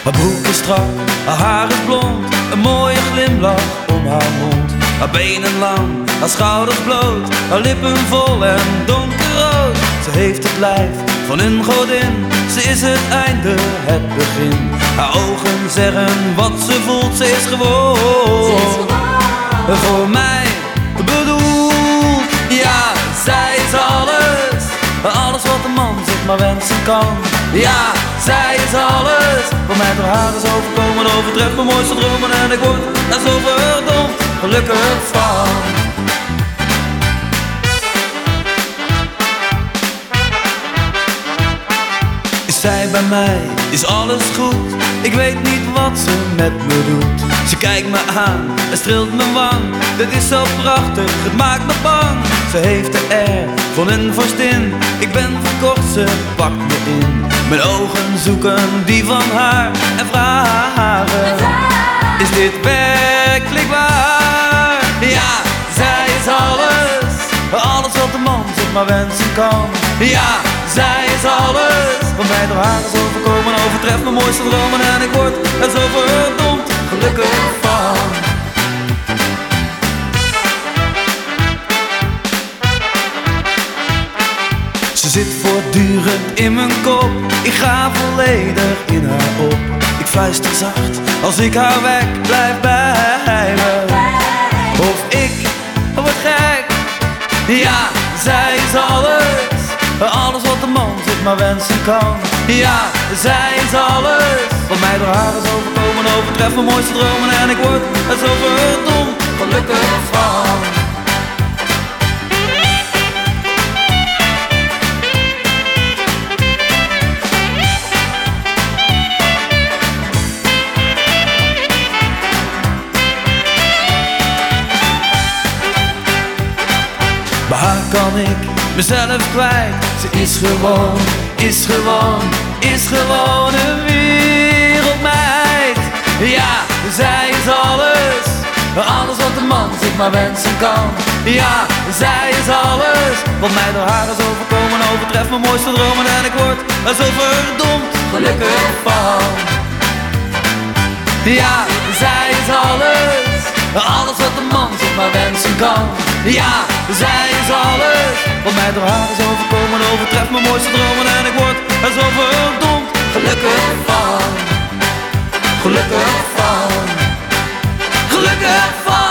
Haar broek is strak, haar haar is blond, een mooie glimlach om haar mond. Haar benen lang, haar schouders bloot, haar lippen vol en donkerrood. Ze heeft het lijf van een godin, ze is het einde, het begin. Haar ogen zeggen wat ze voelt, ze is gewoon voor mij bedoeld. Ja, zij is alles, alles wat een man zich maar wensen kan. Ja, zij is alles, wat mij door haar is overkomen, overtreft mijn mooiste dromen. En ik word daar zo verdomd gelukkig van. Is zij bij mij, is alles goed, ik weet niet wat ze met me doet. Ze kijkt me aan en streelt mijn wang, dit is zo prachtig, het maakt me bang. Ze heeft de air van een vorstin, ik ben verkocht, ze pakt me in. Mijn ogen zoeken die van haar en vragen, is dit werkelijk waar? Ja, zij is alles, alles wat een man zich maar wensen kan. Ja, zij is alles, wat mij door haar is overkomen, overtreft mijn mooiste dromen. En ik word er zo verdomd gelukkig van. Ze zit voortdurend in mijn kop, ik ga volledig in haar op. Ik fluister zacht, als ik haar wek, blijf bij me. Of ik word gek, ja, zij is alles, alles wat een man zich maar wensen kan. Ja, zij is alles, wat mij door haar is overkomen, overtreft mijn mooiste dromen. En ik word er zo verdomd gelukkig van. Bij haar kan ik mezelf kwijt. Ze is gewoon, is gewoon, is gewoon een wereldmeid. Ja, zij is alles, alles wat een man zich maar wensen kan. Ja, zij is alles, wat mij door haar is overkomen, overtreft mijn mooiste dromen. En ik word er zo verdomd gelukkig van. Ja, zij is alles, alles wat een man zich maar wensen kan. Ja, zij is alles, wat mij door haar is overkomen, overtreft mijn mooiste dromen. En ik word er zo verdomd gelukkig van. Gelukkig van. Gelukkig van.